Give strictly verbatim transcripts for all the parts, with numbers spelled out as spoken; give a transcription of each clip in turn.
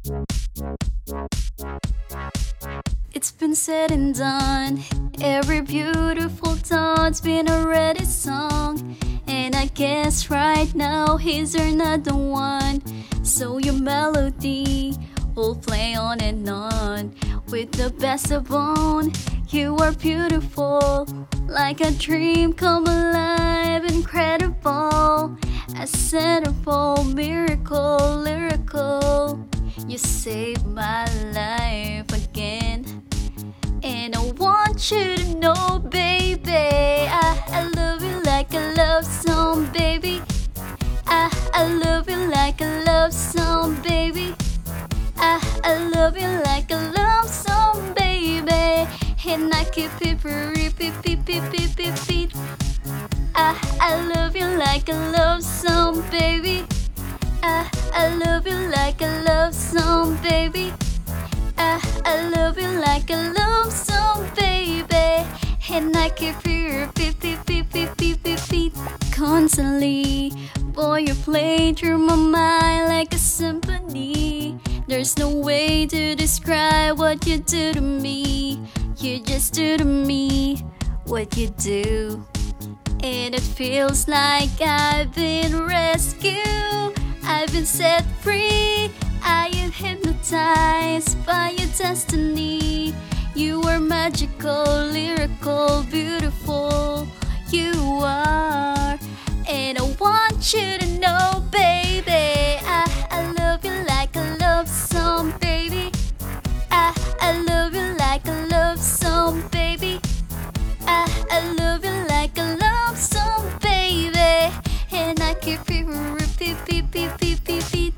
It's been said and done. Every beautiful thought's been already sung. And I guess right now he's another one. So your melody will play on and on. With the best of bone, you are beautiful, like a dream come alive, incredible, acceptable, miracle, lyrical. You saved my life again. And I want you to know, baby, I, I love you like a love song, baby. I, I love you like a love song, baby. I, I love you like a love song, baby. And I keep it repeat, repeat, repeat, repeat. I, I love you like a love song, baby. I, I love you like a love song, baby. I, I love you like a love song, baby. And I keep it repeat, repeat, repeat, repeat. Constantly, boy, you play through my mind like a symphony. There's no way to describe what you do to me. You just do to me what you do. And it feels like I've been rescued. I've been set free. I am hypnotized by your destiny. You are magical, lyrical, beautiful. You are. And I want you to know, baby, I, I love you like a love song, baby. I, I love you like a love song, baby. I, I love you like a love song, baby. And I keep it repeat, repeat, repeat, repeat.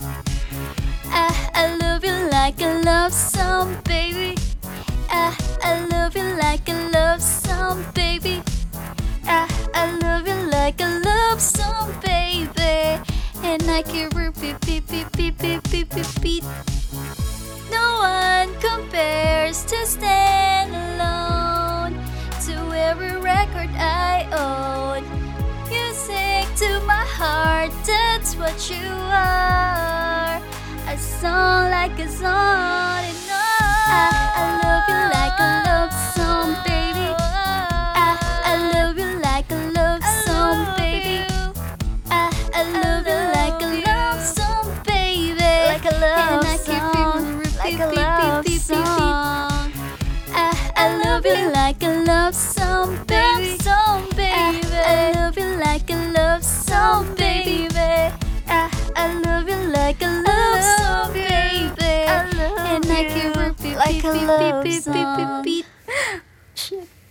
I, I love you like a love song, baby. I, I love you like a love song, baby. I, I love you like a love song, baby. And I can repeat, repeat, repeat, repeat, repeat. No one compares to stand alone to every record I own. Music to my heart, that's what you are. A song like a song and on. I, I love you like a love song, baby. I, I love you like a love song, baby. I, I love you like a love song, baby. Like a love and I keep song, repeat, like a repeat, love repeat, repeat. song. I, I love you like a love song, baby. Song, baby. I, I love you like a love song, baby. I, I love you like a love song, baby. I love And I can you repeat, like a repeat, love repeat, repeat, song. repeat. Shit.